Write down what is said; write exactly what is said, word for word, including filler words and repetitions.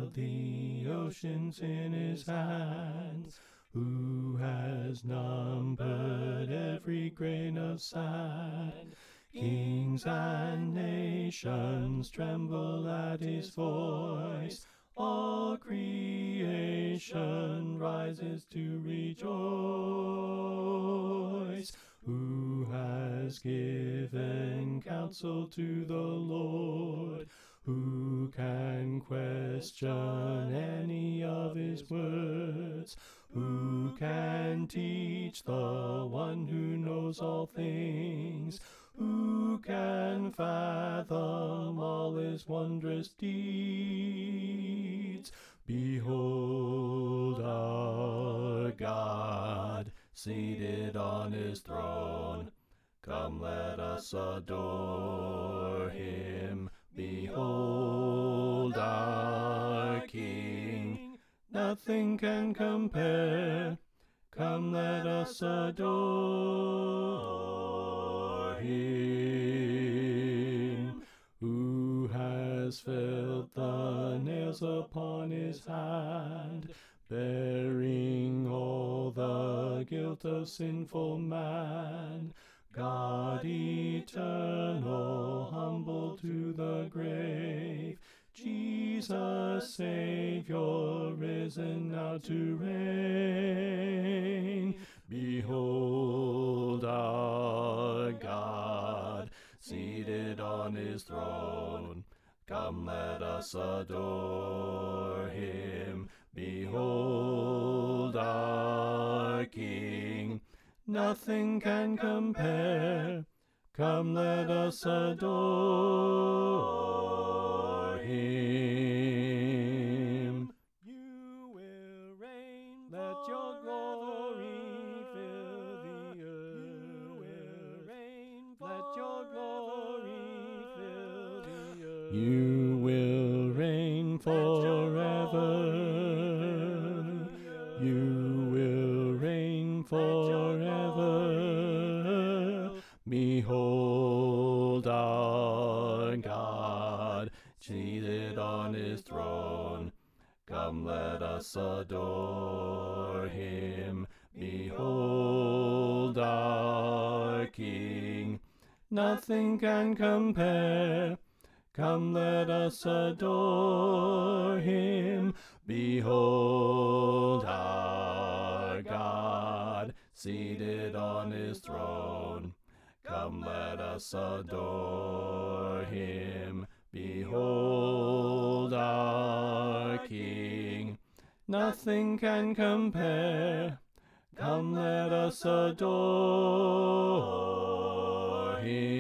held the oceans in his hands, who has numbered every grain of sand. Kings and nations tremble at his voice, all creation rises to rejoice. Who has given counsel to the Lord? Who can question any of his words? Who can teach the one who knows all things? Who can fathom all his wondrous deeds? Behold our God, seated on his throne. Come, let us adore him. Behold our King, nothing can compare. Come, let us adore him. Who has felt the nails upon his hand, bearing all the guilt of sinful man? God eternal, humble to the grave, Jesus Savior, risen now to reign. Behold our God, seated on his throne. Come, let us adore him. Behold our King, nothing can compare. Come, let us adore him. You will reign, let your glory fill the earth. You will reign, let your glory fill the earth. You will reign forever. You will reign forever. Behold our God, seated on his throne. Come, let us adore him. Behold our King, nothing can compare. Come, let us adore him. Behold our God, seated on his throne. Come, let us adore him. Behold our King, nothing can compare. Come, let us adore him.